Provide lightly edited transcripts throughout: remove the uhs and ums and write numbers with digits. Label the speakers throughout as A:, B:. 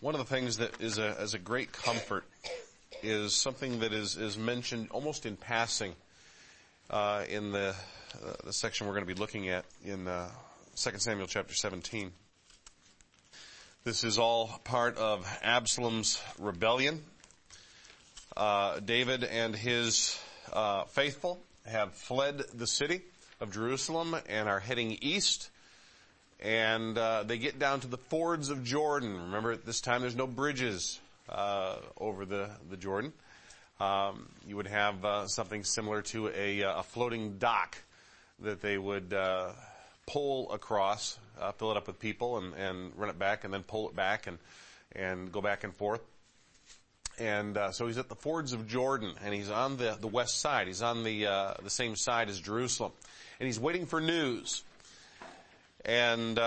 A: One of the things that is a great comfort is something that is mentioned almost in passing in the section we're going to be looking at in 2 Samuel chapter 17. This is all part of Absalom's rebellion. David and his faithful have fled the city of Jerusalem and are heading east. And they get down to the fords of Jordan. Remember, at this time there's no bridges over the Jordan. You would have something similar to a floating dock that they would pull across, fill it up with people and run it back, and then pull it back and go back and forth. And so he's at the fords of Jordan, and he's on the west side. He's on the same side as Jerusalem, and he's waiting for news. And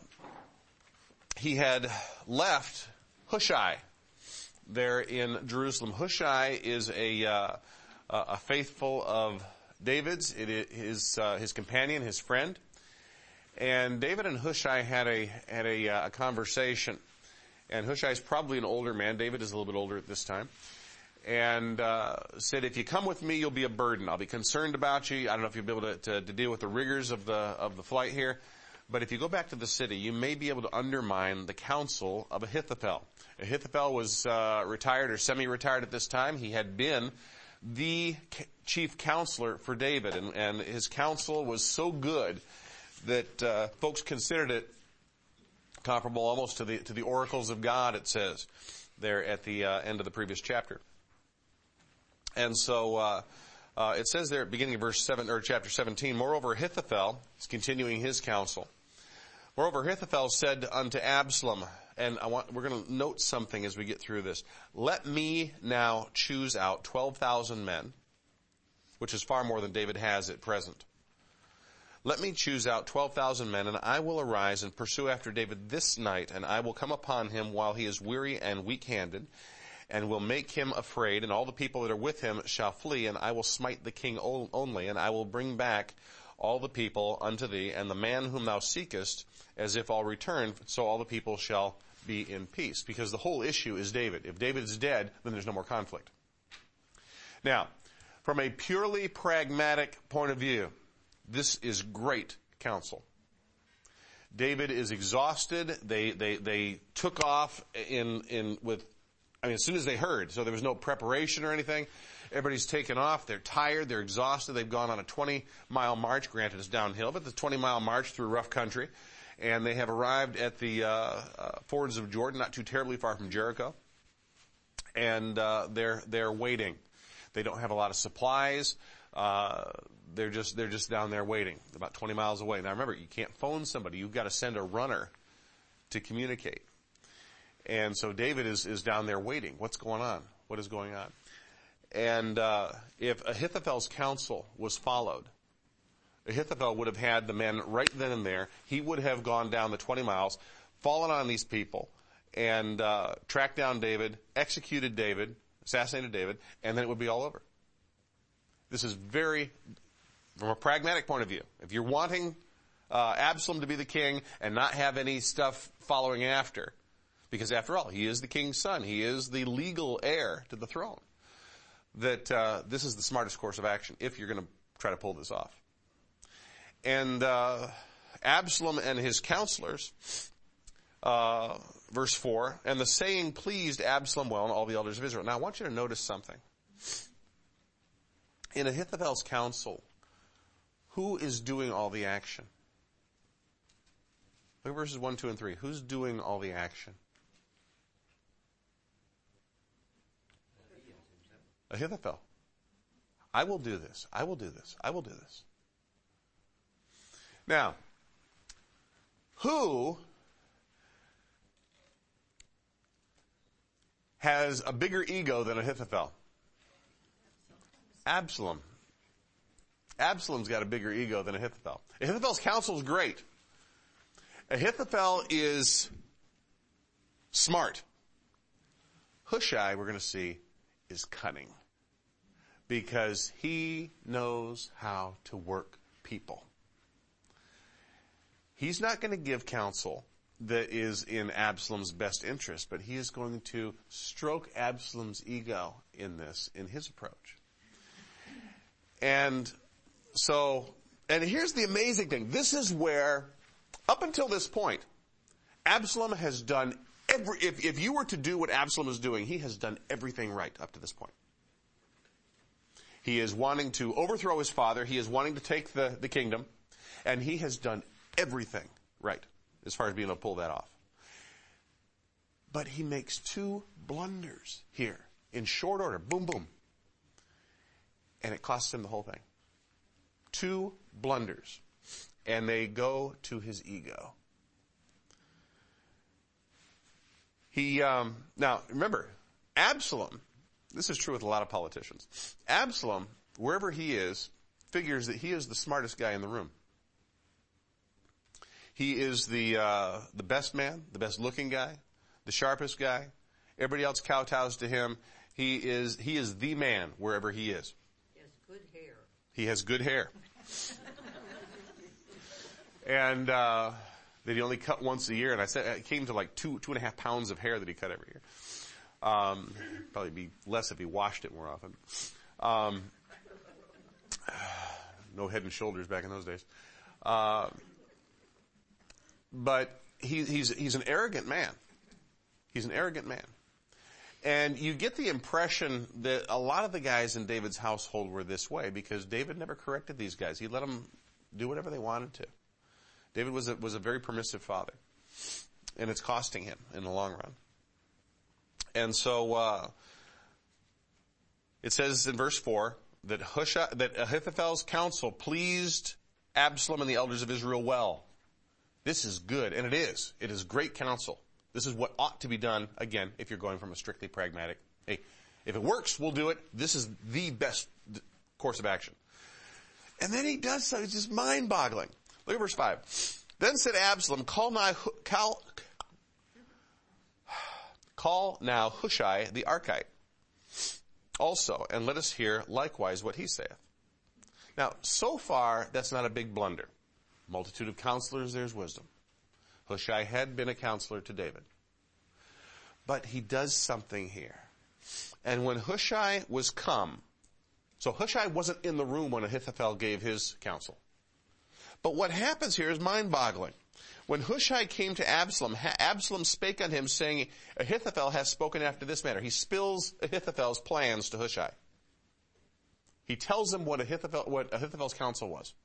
A: he had left Hushai there in Jerusalem. Hushai is a faithful of David's. It is his companion, his friend. And David and Hushai had a conversation. And Hushai is probably an older man. David is a little bit older at this time. And said, if you come with me, you'll be a burden. I'll be concerned about you. I don't know if you'll be able to deal with the rigors of the flight here. But if you go back to the city, you may be able to undermine the counsel of Ahithophel. Ahithophel was retired or semi-retired at this time. He had been the chief counselor for David, and his counsel was so good that folks considered it comparable almost to the oracles of God, it says there at the end of the previous chapter. And so it says there at the beginning of verse 7 or chapter 17, moreover Ahithophel is continuing his counsel. Moreover Ahithophel said unto Absalom, and we're going to note something as we get through this. Let me now choose out 12,000 men, which is far more than David has at present. Let me choose out 12,000 men, and I will arise and pursue after David this night, and I will come upon him while he is weary and weak-handed, and will make him afraid, and all the people that are with him shall flee, and I will smite the king only, and I will bring back all the people unto thee, and the man whom thou seekest, as if all return, so all the people shall be in peace. Because the whole issue is David. If David is dead, then there's no more conflict. Now, from a purely pragmatic point of view, this is great counsel. David is exhausted. They took off as soon as they heard. So there was no preparation or anything. Everybody's taken off. They're tired. They're exhausted. They've gone on a 20-mile march. Granted, it's downhill, but it's a 20-mile march through rough country. And they have arrived at the fords of Jordan, not too terribly far from Jericho. And they're waiting. They don't have a lot of supplies. They're just down there waiting, about 20 miles away. Now remember, you can't phone somebody. You've got to send a runner to communicate. And so David is down there waiting. What's going on? What is going on? And if Ahithophel's counsel was followed, Ahithophel would have had the men right then and there. He would have gone down the 20 miles, fallen on these people, and tracked down David, executed David, assassinated David, and then it would be all over. This is from a pragmatic point of view, if you're wanting Absalom to be the king and not have any stuff following after, because after all, he is the king's son, he is the legal heir to the throne, that this is the smartest course of action if you're going to try to pull this off. And Absalom and his counselors, verse 4, and the saying pleased Absalom well and all the elders of Israel. Now I want you to notice something. In Ahithophel's counsel, who is doing all the action? Look at verses 1, 2, and 3. Who's doing all the action? Ahithophel. I will do this. I will do this. I will do this. Now, who has a bigger ego than Ahithophel? Absalom. Absalom's got a bigger ego than Ahithophel. Ahithophel's counsel is great. Ahithophel is smart. Hushai, we're going to see, is cunning. Because he knows how to work people. He's not going to give counsel that is in Absalom's best interest, but he is going to stroke Absalom's ego in his approach. And here's the amazing thing. This is where, up until this point, Absalom has done if you were to do what Absalom is doing, he has done everything right up to this point. He is wanting to overthrow his father. He is wanting to take the kingdom. And he has done everything right as far as being able to pull that off. But he makes two blunders here in short order. Boom, boom. And it costs him the whole thing. Two blunders. And they go to his ego. Now, remember, Absalom, this is true with a lot of politicians. Absalom, wherever he is, figures that he is the smartest guy in the room. He is the best man, the best looking guy, the sharpest guy. Everybody else kowtows to him. He is the man wherever he is.
B: He has good hair.
A: He has good hair. And that he only cut once a year. And I said it came to like 2.5 pounds of hair that he cut every year. Probably be less if he washed it more often. No Head and Shoulders back in those days. But he's an arrogant man. He's an arrogant man. And you get the impression that a lot of the guys in David's household were this way because David never corrected these guys. He let them do whatever they wanted to. David was a very permissive father. And it's costing him in the long run. And so, it says in verse 4 that Ahithophel's counsel pleased Absalom and the elders of Israel well. This is good, and it is. It is great counsel. This is what ought to be done, again, if you're going from a strictly pragmatic, hey, if it works, we'll do it. This is the best course of action. And then he does something, it's just mind-boggling. Look at verse 5. Then said Absalom, Call now Hushai the Archite also, and let us hear likewise what he saith. Now, so far, that's not a big blunder. Multitude of counselors, there's wisdom. Hushai had been a counselor to David. But he does something here. And when Hushai was come, so Hushai wasn't in the room when Ahithophel gave his counsel. But what happens here is mind-boggling. When Hushai came to Absalom, Absalom spake on him, saying, Ahithophel hath spoken after this manner. He spills Ahithophel's plans to Hushai. He tells him what Ahithophel's counsel was.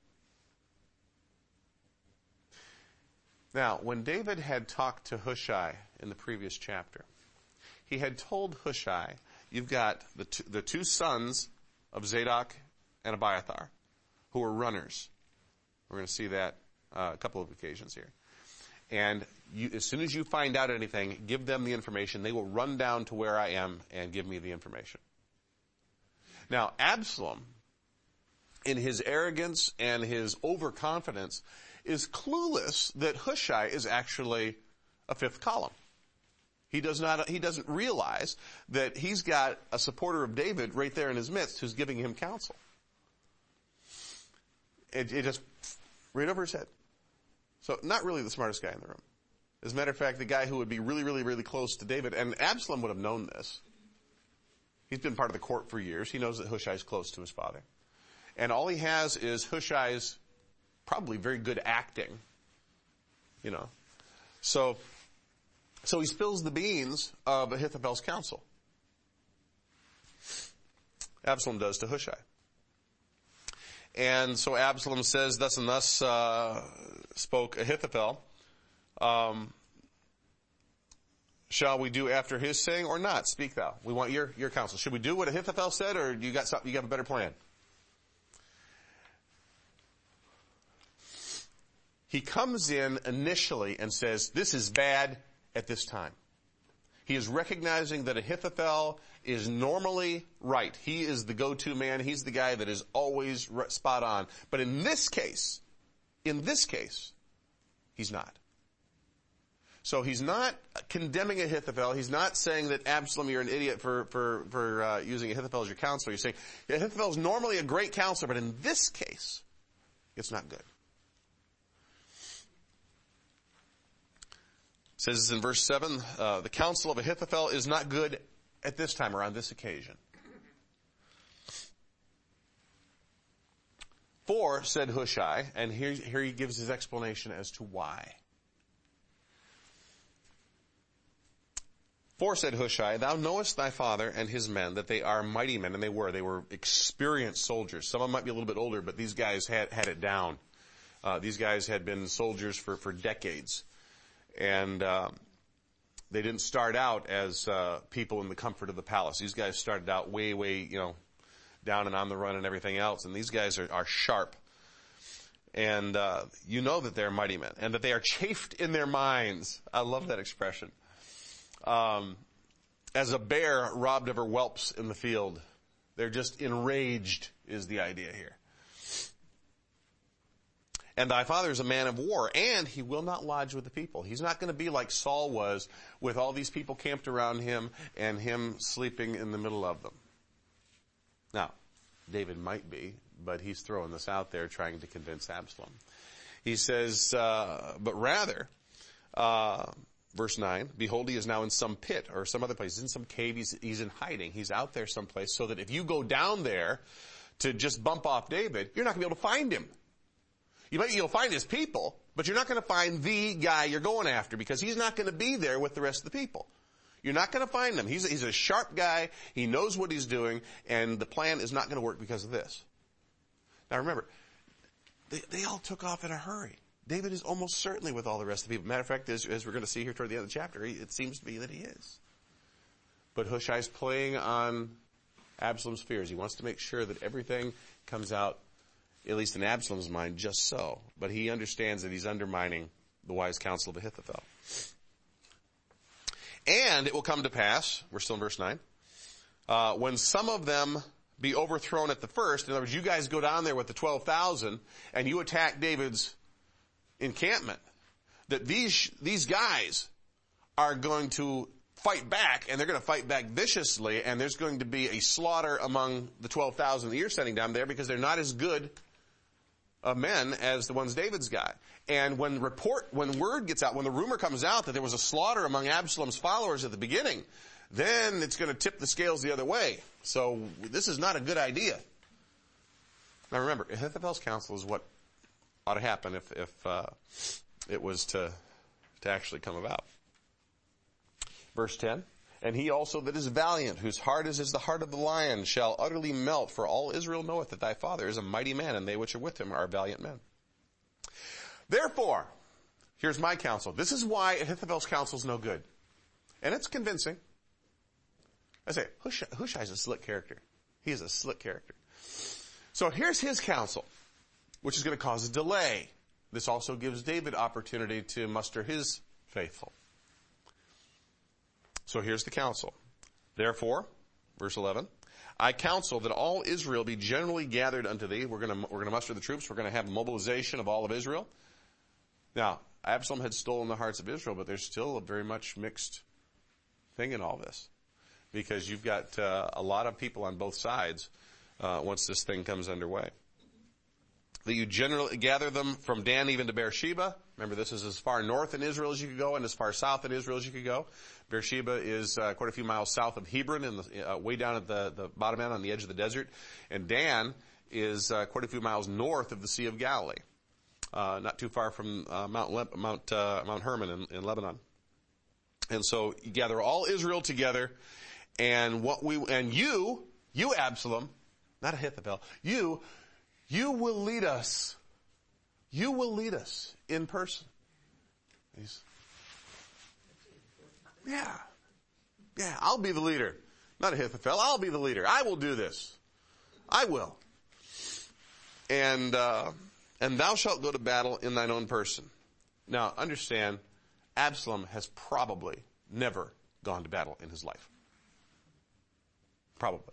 A: Now, when David had talked to Hushai in the previous chapter, he had told Hushai, you've got the two sons of Zadok and Abiathar, who are runners. We're going to see that a couple of occasions here. And as soon as you find out anything, give them the information. They will run down to where I am and give me the information. Now, Absalom, in his arrogance and his overconfidence, is clueless that Hushai is actually a fifth column. He doesn't realize that he's got a supporter of David right there in his midst who's giving him counsel. It just right over his head. So not really the smartest guy in the room. As a matter of fact, the guy who would be really, really, really close to David, and Absalom would have known this. He's been part of the court for years. He knows that Hushai is close to his father. And all he has is Hushai's probably very good acting. You know. So he spills the beans of Ahithophel's counsel. Absalom does to Hushai. And so Absalom says, thus and thus spoke Ahithophel. Shall we do after his saying or not? Speak thou. We want your counsel. Should we do what Ahithophel said, or you got a better plan? He comes in initially and says, this is bad at this time. He is recognizing that Ahithophel is normally right. He is the go-to man. He's the guy that is always spot on. But in this case, he's not. So he's not condemning Ahithophel. He's not saying that Absalom, you're an idiot for using Ahithophel as your counselor. He's saying Ahithophel is normally a great counselor, but in this case, it's not good. It says in verse 7, the counsel of Ahithophel is not good at this time or on this occasion. For, said Hushai, and here he gives his explanation as to why. For, said Hushai, thou knowest thy father and his men, that they are mighty men, and they were experienced soldiers. Some of them might be a little bit older, but these guys had it down. These guys had been soldiers for decades. And they didn't start out as people in the comfort of the palace. These guys started out way, down and on the run and everything else. And these guys are sharp. And you know that they're mighty men, and that they are chafed in their minds. I love that expression. As a bear robbed of her whelps in the field. They're just enraged is the idea here. And thy father is a man of war, and he will not lodge with the people. He's not going to be like Saul was, with all these people camped around him and him sleeping in the middle of them. Now, David might be, but he's throwing this out there trying to convince Absalom. He says, but rather, verse 9, behold, he is now in some pit or some other place. He's in some cave. He's in hiding. He's out there someplace, so that if you go down there to just bump off David, you're not going to be able to find him. You'll find his people, but you're not going to find the guy you're going after, because he's not going to be there with the rest of the people. You're not going to find him. He's a sharp guy. He knows what he's doing, and the plan is not going to work because of this. Now remember, they all took off in a hurry. David is almost certainly with all the rest of the people. Matter of fact, as we're going to see here toward the end of the chapter, it seems to be that he is. But Hushai's playing on Absalom's fears. He wants to make sure that everything comes out, at least in Absalom's mind, just so. But he understands that he's undermining the wise counsel of Ahithophel. And it will come to pass, we're still in verse 9, when some of them be overthrown at the first, in other words, you guys go down there with the 12,000, and you attack David's encampment, that these guys are going to fight back, and they're going to fight back viciously, and there's going to be a slaughter among the 12,000 that you're sending down there, because they're not as good men as the ones David's got. And when word gets out, when the rumor comes out that there was a slaughter among Absalom's followers at the beginning, then it's going to tip the scales the other way. So this is not a good idea. Now remember, Ahithophel's counsel is what ought to happen if it was to actually come about. Verse 10, and he also that is valiant, whose heart is as the heart of the lion, shall utterly melt, for all Israel knoweth that thy father is a mighty man, and they which are with him are valiant men. Therefore, here's my counsel. This is why Ahithophel's counsel is no good. And it's convincing. I say, Hushai's a slick character. He is a slick character. So here's his counsel, which is going to cause a delay. This also gives David opportunity to muster his faithful. So here's the counsel. Therefore, verse 11, I counsel that all Israel be generally gathered unto thee. We're going to muster the troops. We're going to have a mobilization of all of Israel. Now, Absalom had stolen the hearts of Israel, but there's still a very much mixed thing in all this, because you've got a lot of people on both sides once this thing comes underway. That you generally gather them from Dan even to Beersheba. Remember, this is as far north in Israel as you could go, and as far south in Israel as you could go. Beersheba is quite a few miles south of Hebron, way down at the bottom end on the edge of the desert. And Dan is quite a few miles north of the Sea of Galilee, not too far from Mount Hermon in Lebanon. And so you gather all Israel together, and you Absalom, not Ahithophel, you will lead us. You will lead us in person. Yeah, I'll be the leader. Not Ahithophel, I'll be the leader. I will do this. I will. And thou shalt go to battle in thine own person. Now, understand, Absalom has probably never gone to battle in his life. Probably.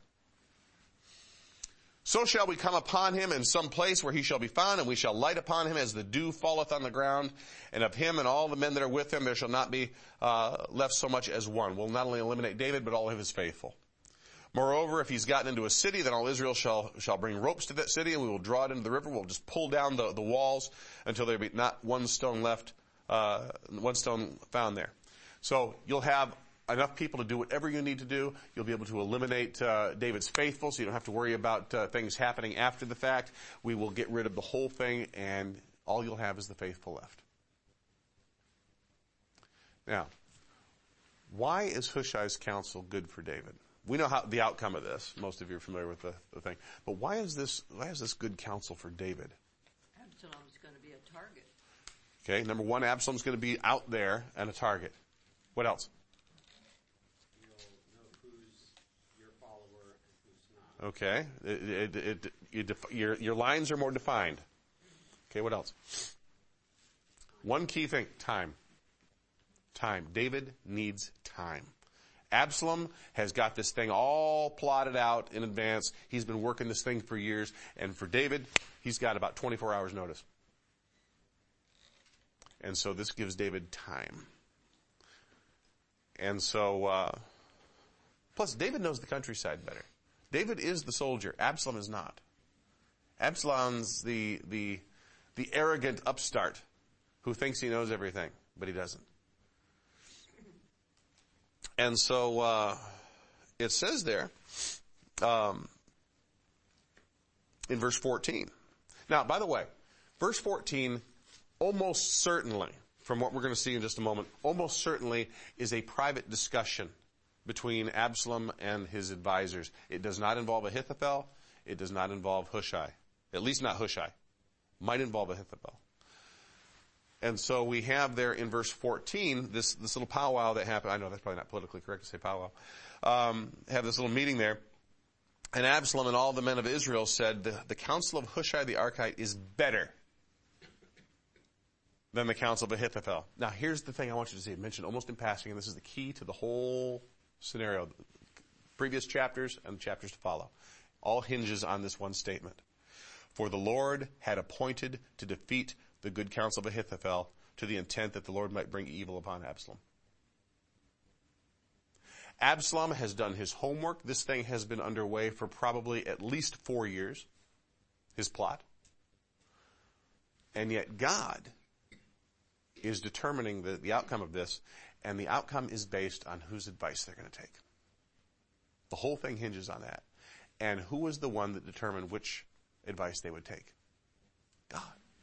A: So shall we come upon him in some place where he shall be found, and we shall light upon him as the dew falleth on the ground, and of him and all the men that are with him there shall not be left so much as one. We'll not only eliminate David, but all of his faithful. Moreover, if he's gotten into a city, then all Israel shall bring ropes to that city, and we will draw it into the river. We'll just pull down the walls until there be not one stone left one stone found there. So you'll have enough people to do whatever you need to do. You'll be able to eliminate David's faithful, so you don't have to worry about things happening after the fact. We will get rid of the whole thing, and all you'll have is the faithful left. Now, why is Hushai's counsel good for David? We know how the outcome of this. Most of you are familiar with the thing. But why is this good counsel for David?
B: Absalom's going to be a target.
A: Okay, number one, Absalom's going to be out there and a target. What else?
C: You'll know who's your follower and who's not.
A: Okay, your lines are more defined. Okay, what else? One key thing, time. Time. David needs time. Absalom has got this thing all plotted out in advance. He's been working this thing for years. And for David, he's got about 24 hours notice. And so this gives David time. And so, plus David knows the countryside better. David is the soldier. Absalom is not. Absalom's the arrogant upstart who thinks he knows everything, but he doesn't. And so it says there in verse 14. Now, by the way, verse 14 almost certainly, from what we're going to see in just a moment, almost certainly is a private discussion between Absalom and his advisors. It does not involve Ahithophel. It does not involve Hushai. At least not Hushai. Might involve Ahithophel. And so we have there in verse 14, this little powwow that happened. I know that's probably not politically correct to say powwow. Have this little meeting there. And Absalom and all the men of Israel said, the counsel of Hushai the Archite is better than the counsel of Ahithophel. Now here's the thing I want you to see. I mentioned almost in passing, and this is the key to the whole scenario. Previous chapters and the chapters to follow. All hinges on this one statement. For the Lord had appointed to defeat the good counsel of Ahithophel to the intent that the Lord might bring evil upon Absalom. Absalom has done his homework. This thing has been underway for probably at least 4 years, his plot. And yet God is determining the outcome of this, and the outcome is based on whose advice they're going to take. The whole thing hinges on that. And who was the one that determined which advice they would take? God.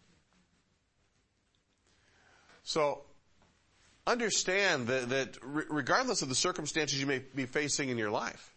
A: So, understand that regardless of the circumstances you may be facing in your life,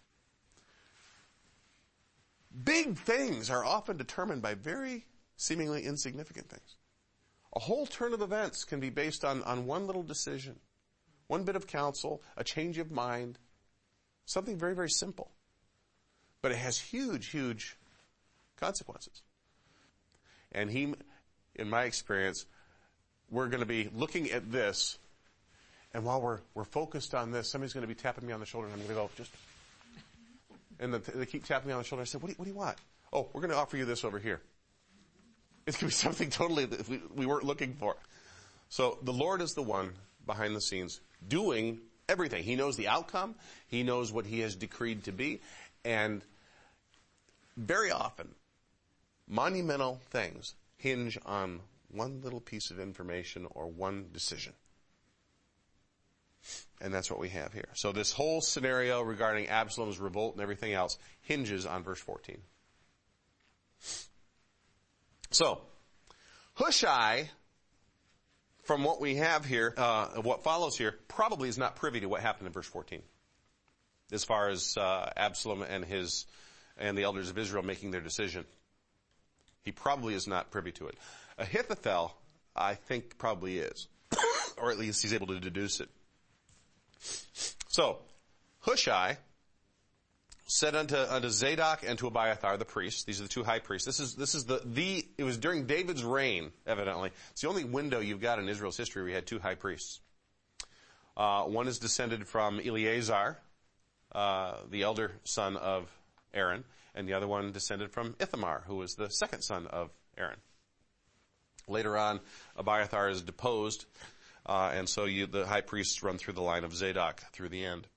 A: big things are often determined by very seemingly insignificant things. A whole turn of events can be based on one little decision, one bit of counsel, a change of mind, something very, very simple. But it has huge, huge consequences. And in my experience, we're going to be looking at this, and while we're focused on this, somebody's going to be tapping me on the shoulder, and I'm going to go, and they keep tapping me on the shoulder. I said, what do you want? Oh, we're going to offer you this over here. It's going to be something totally that we weren't looking for. So the Lord is the one behind the scenes doing everything. He knows the outcome. He knows what he has decreed to be. And very often, monumental things hinge on one little piece of information or one decision. And that's what we have here. So this whole scenario regarding Absalom's revolt and everything else hinges on verse 14. So, Hushai, from what we have here, what follows here, probably is not privy to what happened in verse 14. As far as Absalom and the elders of Israel making their decision. He probably is not privy to it. Ahithophel, I think, probably is. Or at least he's able to deduce it. So, Hushai said unto Zadok and to Abiathar the priests, these are the two high priests. This is it was during David's reign, evidently. It's the only window you've got in Israel's history where we had two high priests. One is descended from Eleazar, the elder son of Aaron, and the other one descended from Ithamar, who was the second son of Aaron. Later on, Abiathar is deposed, and so the high priests run through the line of Zadok through the end.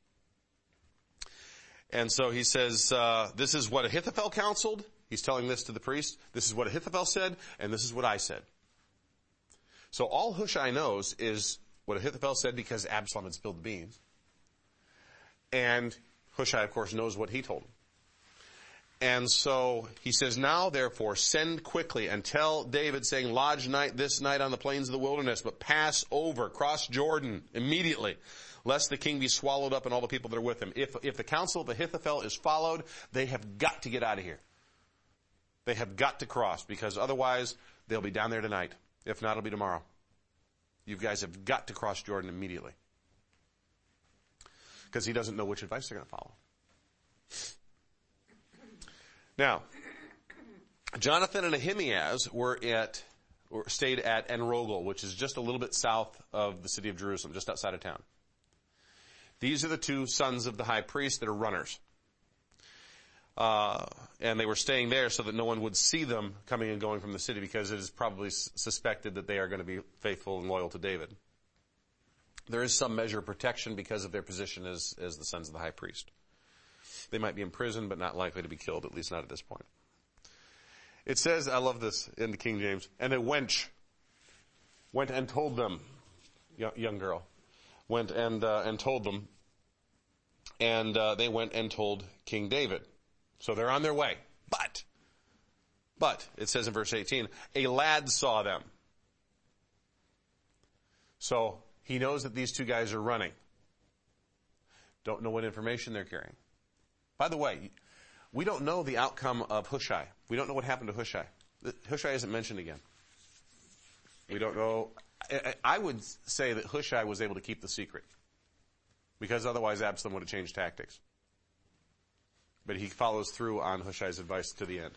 A: And so he says, this is what Ahithophel counseled. He's telling this to the priest. This is what Ahithophel said, and this is what I said. So all Hushai knows is what Ahithophel said because Absalom had spilled the beans. And Hushai, of course, knows what he told him. And so he says, now therefore send quickly and tell David, saying, lodge this night on the plains of the wilderness, but pass over, cross Jordan immediately, lest the king be swallowed up and all the people that are with him. If the counsel of Ahithophel is followed, they have got to get out of here. They have got to cross, because otherwise they'll be down there tonight. If not, it'll be tomorrow. You guys have got to cross Jordan immediately. Because he doesn't know which advice they're going to follow. Now, Jonathan and Ahimaaz stayed at En-Rogel, which is just a little bit south of the city of Jerusalem, just outside of town. These are the two sons of the high priest that are runners. And they were staying there so that no one would see them coming and going from the city, because it is probably suspected that they are going to be faithful and loyal to David. There is some measure of protection because of their position as the sons of the high priest. They might be imprisoned, but not likely to be killed, at least not at this point. It says, I love this in the King James, and a wench went and told them, young girl, went and told them, and they went and told King David. So they're on their way. But, it says in verse 18, a lad saw them. So he knows that these two guys are running. Don't know what information they're carrying. By the way, we don't know the outcome of Hushai. We don't know what happened to Hushai. Hushai isn't mentioned again. We don't know. I would say that Hushai was able to keep the secret, because otherwise Absalom would have changed tactics. But he follows through on Hushai's advice to the end.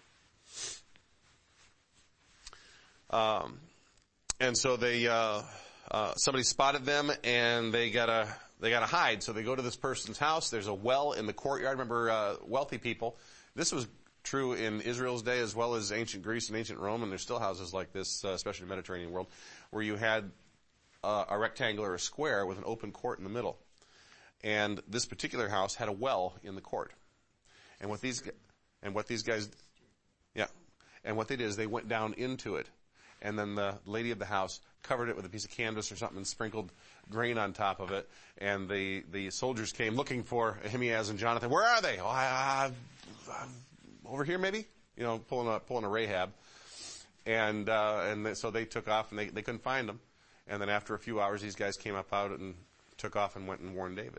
A: And so somebody spotted them, and they gotta hide. So they go to this person's house. There's a well in the courtyard. Remember, wealthy people. This was true in Israel's day as well as ancient Greece and ancient Rome, and there's still houses like this, especially in the Mediterranean world, where you had a rectangle or a square with an open court in the middle. And this particular house had a well in the court. And what these guys did is they went down into it, and then the lady of the house covered it with a piece of canvas or something and sprinkled grain on top of it. And the soldiers came looking for Ahimaaz and Jonathan. Where are they? Oh, over here maybe? Pulling a Rahab. And so they took off, and they couldn't find them. And then after a few hours, these guys came up out and took off and went and warned David.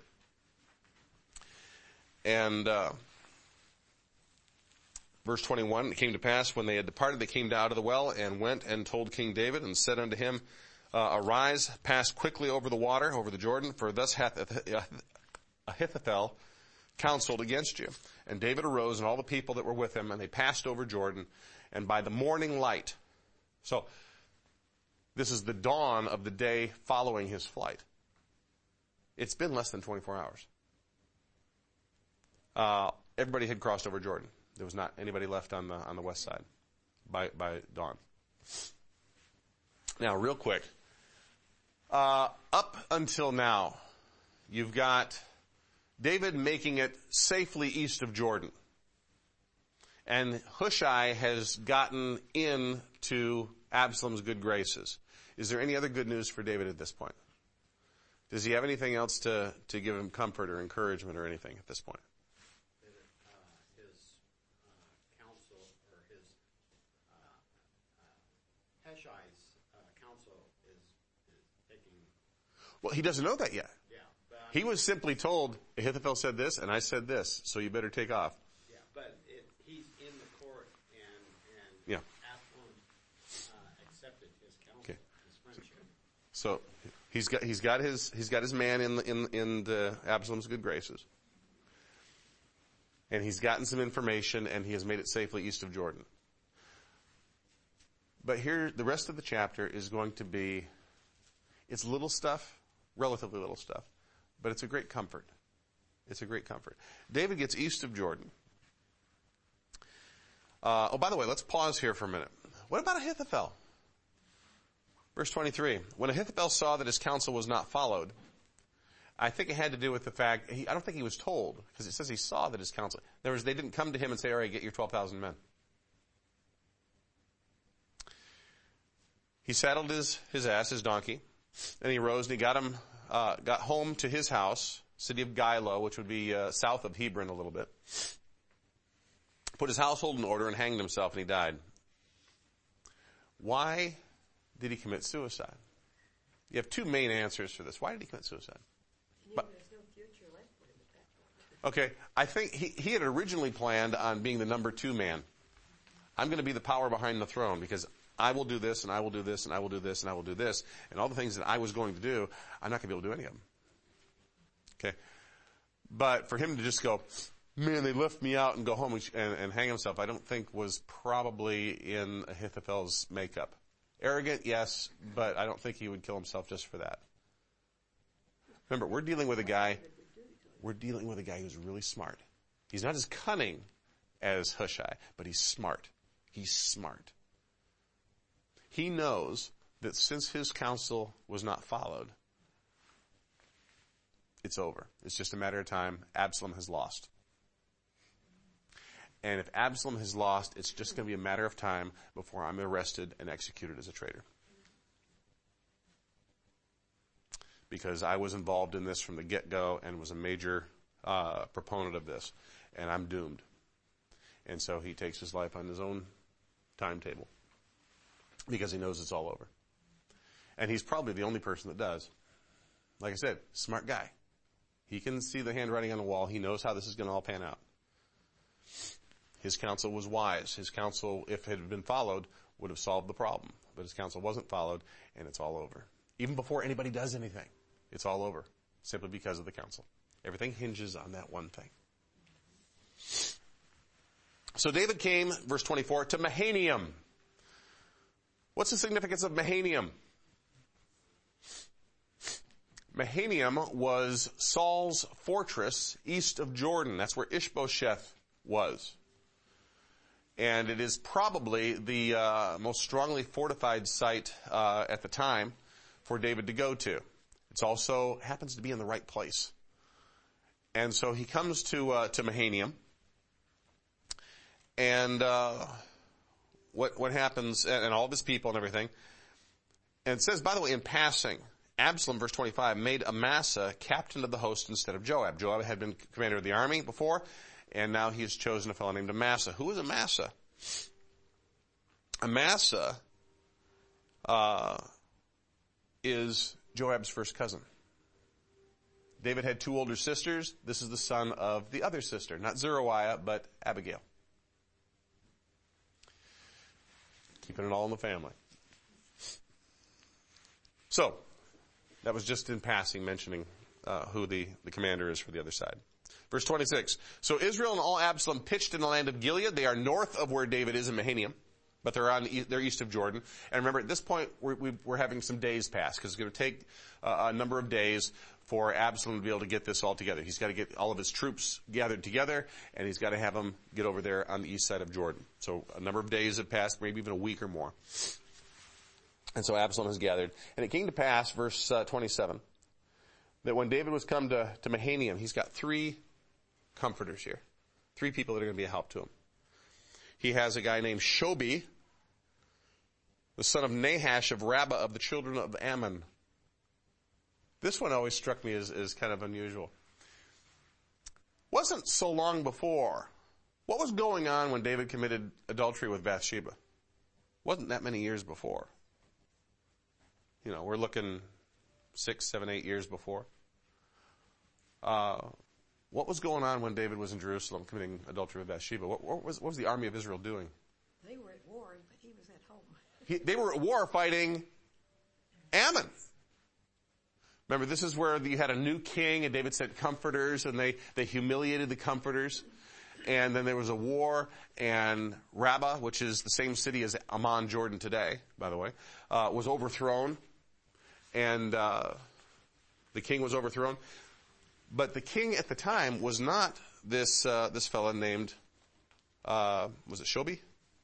A: And verse 21, it came to pass when they had departed, they came out of the well and went and told King David and said unto him, arise, pass quickly over the water, over the Jordan, for thus hath Ahithophel counseled against you. And David arose and all the people that were with him, and they passed over Jordan, and by the morning light. So this is the dawn of the day following his flight. It's been less than 24 hours. Everybody had crossed over Jordan. There was not anybody left on the west side by dawn. Now, real quick, up until now, you've got David making it safely east of Jordan, and Hushai has gotten into Absalom's good graces. Is there any other good news for David at this point? Does he have anything else to give him comfort or encouragement or anything at this point? Well, he doesn't know that yet.
C: Yeah,
A: he was simply told, Ahithophel said this, and I said this, so you better take off.
C: Yeah, but he's in the court, and
A: yeah.
C: Absalom accepted his counsel,
A: okay.
C: his friendship.
A: So he's got his man in the Absalom's good graces, and he's gotten some information, and he has made it safely east of Jordan. But here, the rest of the chapter is going to be, it's little stuff. Relatively little stuff, but it's a great comfort. It's a great comfort. David gets east of Jordan. By the way, let's pause here for a minute. What about Ahithophel? Verse 23. When Ahithophel saw that his counsel was not followed, I think it had to do with the fact, I don't think he was told, because it says he saw that his counsel, in other words, they didn't come to him and say, all right, get your 12,000 men. he saddled his ass, his donkey, and he rose and he got home to his house, city of Giloh, which would be south of Hebron a little bit. Put his household in order and hanged himself, and he died. Why did he commit suicide? You have two main answers for this. Why did he commit suicide?
B: There's no future left for him at that point.
A: Okay, I think he had originally planned on being the number 2 man. I'm going to be the power behind the throne because I will do this, and I will do this, and I will do this, and I will do this. And all the things that I was going to do, I'm not going to be able to do any of them. Okay? But for him to just go, man, they left me out and go home and hang himself, I don't think was probably in Ahithophel's makeup. Arrogant, yes, but I don't think he would kill himself just for that. Remember, we're dealing with a guy who's really smart. He's not as cunning as Hushai, but he's smart. He's smart. He knows that since his counsel was not followed, it's over. It's just a matter of time. Absalom has lost. And if Absalom has lost, it's just going to be a matter of time before I'm arrested and executed as a traitor. Because I was involved in this from the get-go and was a major proponent of this. And I'm doomed. And so he takes his life on his own timetable. Because he knows it's all over. And he's probably the only person that does. Like I said, smart guy. He can see the handwriting on the wall. He knows how this is going to all pan out. His counsel was wise. His counsel, if it had been followed, would have solved the problem. But his counsel wasn't followed, and it's all over. Even before anybody does anything, it's all over. Simply because of the counsel. Everything hinges on that one thing. So David came, verse 24, to Mahanaim. What's the significance of Mahanaim? Mahanaim was Saul's fortress east of Jordan. That's where Ishbosheth was. And it is probably the most strongly fortified site at the time for David to go to. It's also happens to be in the right place. And so he comes to Mahanaim. And what happens, and all of his people and everything. And it says, by the way, in passing, Absalom, verse 25, made Amasa captain of the host instead of Joab. Joab had been commander of the army before, and now he has chosen a fellow named Amasa. Who is Amasa? Amasa is Joab's first cousin. David had 2 older sisters. This is the son of the other sister, not Zeruiah, but Abigail. Keeping it all in the family. So, that was just in passing mentioning who the commander is for the other side. Verse 26. So Israel and all Absalom pitched in the land of Gilead. They are north of where David is in Mahanaim, but they're east of Jordan. And remember, at this point, we're having some days pass, because it's going to take a number of days for Absalom to be able to get this all together. He's got to get all of his troops gathered together, and he's got to have them get over there on the east side of Jordan. So a number of days have passed, maybe even a week or more. And so Absalom has gathered. And it came to pass, verse 27, that when David was come to Mahanaim, he's got 3 comforters here. 3 people that are going to be a help to him. He has a guy named Shobi, the son of Nahash of Rabbah of the children of Ammon. This one always struck me as kind of unusual. Wasn't so long before. What was going on when David committed adultery with Bathsheba? Wasn't that many years before. You know, we're looking 6, 7, 8 years before. What was going on when David was in Jerusalem committing adultery with Bathsheba? What was the army of Israel doing?
B: They were at war, but he was at home.
A: They were at war fighting Ammon. Remember, this is where you had a new king, and David sent comforters, and they humiliated the comforters. And then there was a war, and Rabbah, which is the same city as Amman, Jordan today, by the way, was overthrown. And the king was overthrown. But the king at the time was not this fellow named, was it Shobi?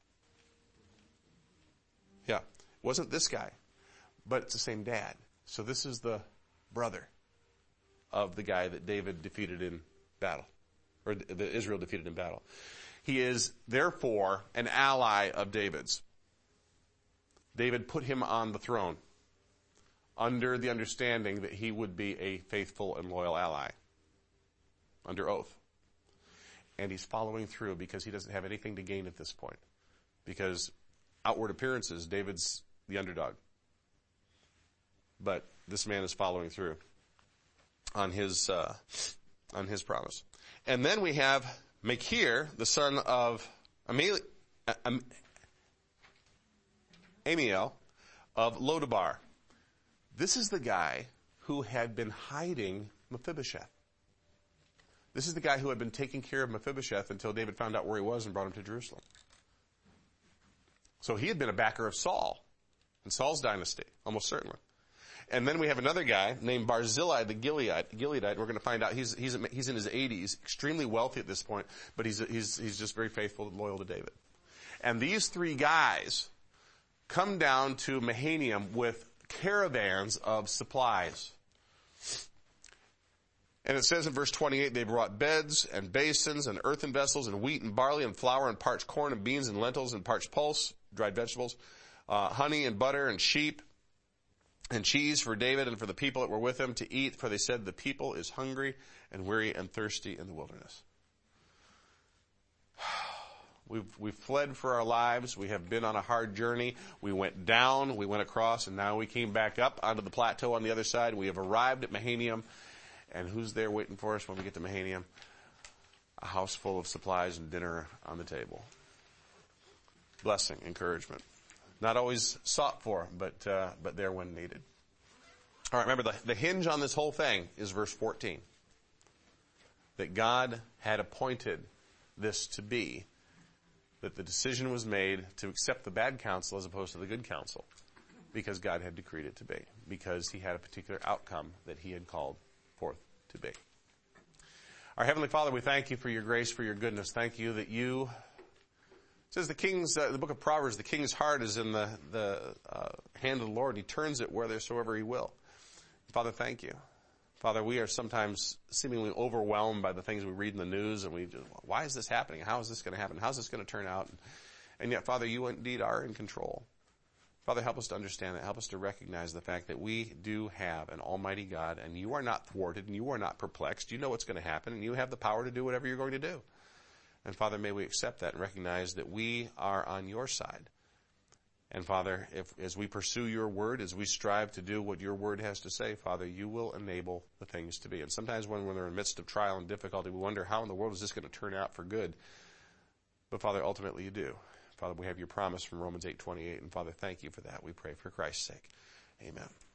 A: Yeah. Wasn't this guy. But it's the same dad. So this is the brother of the guy that David defeated in battle. Or that Israel defeated in battle. He is, therefore, an ally of David's. David put him on the throne under the understanding that he would be a faithful and loyal ally, under oath. And he's following through because he doesn't have anything to gain at this point. Because outward appearances, David's the underdog. But this man is following through on his promise. And then we have Machir, the son of Amiel of Lodabar. This is the guy who had been hiding Mephibosheth. This is the guy who had been taking care of Mephibosheth until David found out where he was and brought him to Jerusalem. So he had been a backer of Saul in Saul's dynasty, almost certainly. And then we have another guy named Barzillai the Gileadite. We're going to find out he's in his 80s, extremely wealthy at this point, but he's just very faithful and loyal to David. And these three guys come down to Mahanaim with caravans of supplies. And it says in verse 28, they brought beds and basins and earthen vessels and wheat and barley and flour and parched corn and beans and lentils and parched pulse, dried vegetables, honey and butter and sheep and cheese for David and for the people that were with him to eat, for they said the people is hungry and weary and thirsty in the wilderness. We've fled for our lives. We have been on a hard journey. We went down, we went across, and now we came back up onto the plateau on the other side. We have arrived at Mahanaim. And who's there waiting for us when we get to Mahanaim? A house full of supplies and dinner on the table. Blessing, encouragement. Not always sought for, but there when needed. All right, remember the hinge on this whole thing is verse 14. That God had appointed this to be, that the decision was made to accept the bad counsel as opposed to the good counsel, because God had decreed it to be, because he had a particular outcome that he had called forth to be. Our Heavenly Father, we thank you for your grace, for your goodness. Thank you that you, it says the book of Proverbs, the king's heart is in the hand of the Lord. He turns it whithersoever he will. Father, thank you. Father, we are sometimes seemingly overwhelmed by the things we read in the news, and we just, why is this happening? How is this going to happen? How's this going to turn out? And yet, Father, you indeed are in control. Father, help us to understand that. Help us to recognize the fact that we do have an almighty God, and you are not thwarted, and you are not perplexed. You know what's going to happen, and you have the power to do whatever you're going to do. And Father, may we accept that and recognize that we are on your side. And Father, as we pursue your word, as we strive to do what your word has to say, Father, you will enable the things to be. And sometimes when we're in the midst of trial and difficulty, we wonder how in the world is this going to turn out for good. But Father, ultimately you do. Father, we have your promise from Romans 8:28, and Father, thank you for that. We pray for Christ's sake. Amen.